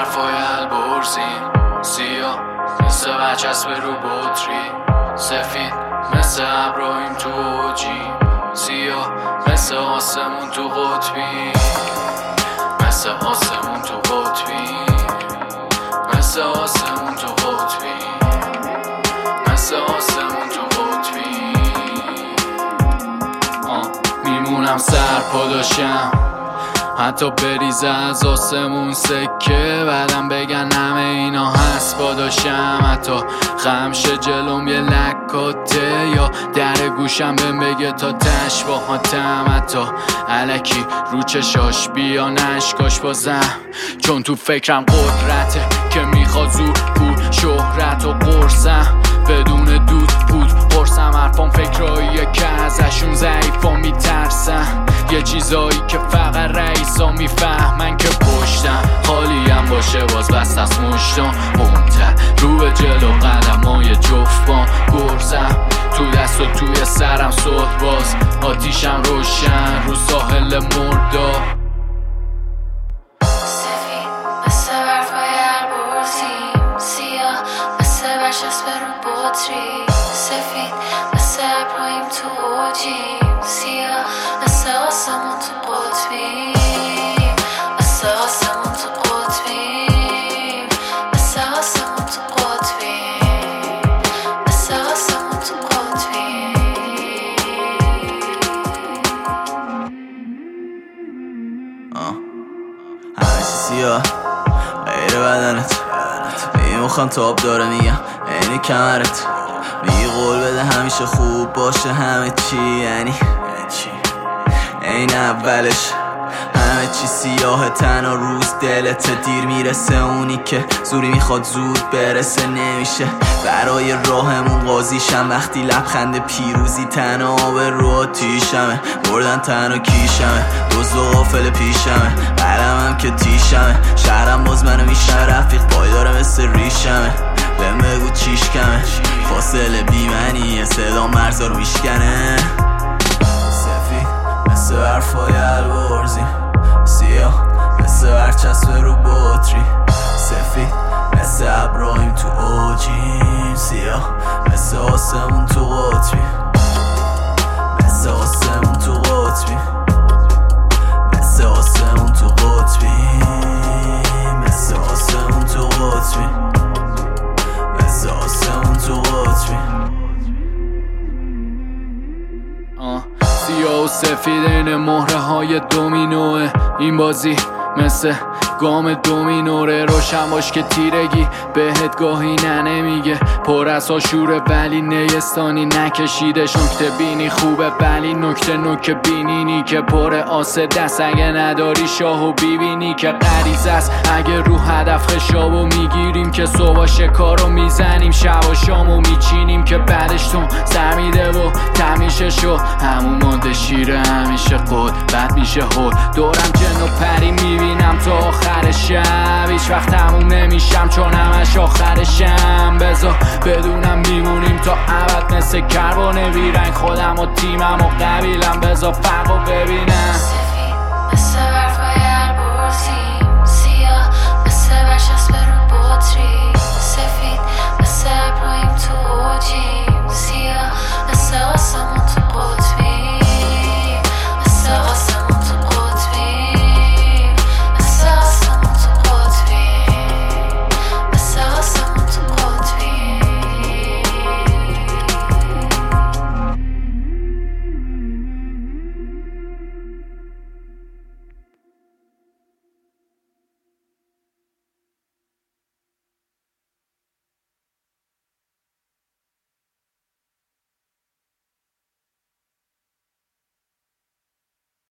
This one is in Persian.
حرفای البرزیم، سیاه مثل برچسب رو بطری، سفید مثل ابراهیم تو اوجیم، سیاه مثل آسمون تو قطبی، مثل آسمون تو قطبی، مثل آسمون تو قطبی، مثل آسمون تو قطبی. میمونم سر پاداشم حتی بریزه از آسمون سکه، بعدم بگن همه اینا هست پاداشم، حتی خمشه جلوم یه لکاته یا در گوشم بهم بگه تا تش با حاتم، حتی علکی رو چشاش بیا نشکاش بازم، چون تو فکرم قدرته که میخواد زور پول شهرت و قرصم، بدون دود بود قرصم حرفام فکرهاییه که ازشون ضعیفا میترسن، یه چیزایی که فقط رئیسا میفهمن که پشتم خالیم باشه باز بست از مشتم منتر رو به جلو قدمای جفتم، گرزم تو دست و توی سرم صد باز آتیشم روشن رو ساحل مردا، سفید مثل برفای البرزیم، سیاه مثل برچسب رو بطری، سفید مثل ابراهیم تو اوجیم، سیاه مثل آسمون تو قطبی، مثل آسمون تو قطبی، مثل آسمون تو قطبی، مثل آسمون تو قطبی. همه چی سیاه غیر بدنت، میگی مخم تاب داره میگم اینی کمرت، میگی قول بده همیشه خوب باشه همه چی، یعنی چی؟ این اولش همه چی سیاه تنها روز دلت دیر میرسه، اونی که زوری میخواد زود برسه نمیشه، برای راهمون قاضیشم وقتی لبخند پیروزی تنها آب رو آتیشمه، بردن تنها کیشمه دوز و غافل پیشمه، قلمم که تیشمه، شهرم باز منو میشنه رفیق پایداره مثل ریشمه، بهم بگو چیش کمه فاصله بیمنیه صدا مرزا رو میشکنه، سفید مثل برفای البرزیم، سیاه مثل برچسب رو بطری، سفید مثل ابراهیم تو اوجیم، سیاه مثل آسمون تو قطبی، مثل آسمون تو قطبی، مثل آسمون تو قطبی، مثل آسمون تو قطبی، مثل آسمون تو قطبی. سیاه و سفید این مهره های دومینوه، این بازی مثل گام دومینوره، روشن باش که تیرگی بهت گاهی نمیگه، پر از آشوره ولی نیستانی نکشیدش، نکته بینی خوبه ولی نکته بینینی که پر آسه دست، اگه نداری شاهو بیبینی که غریزه است، اگه رو هدف خشابو میگیریم که صبح شکارو میزنیم شب و شامو میچینیم که بعدش تون سر میده و تمیشه شو همون مانده شیره همیشه قد بعد میشه هول، دورم جن و پری میبینم تا آخر شب، هیچ وقت تموم نمیشم چون همش آخرشم، بذار بدونم میمونیم تا ابد مثل کربن بیرنگ، خودم و تیمم و قبیلم بذار فرقو ببینم.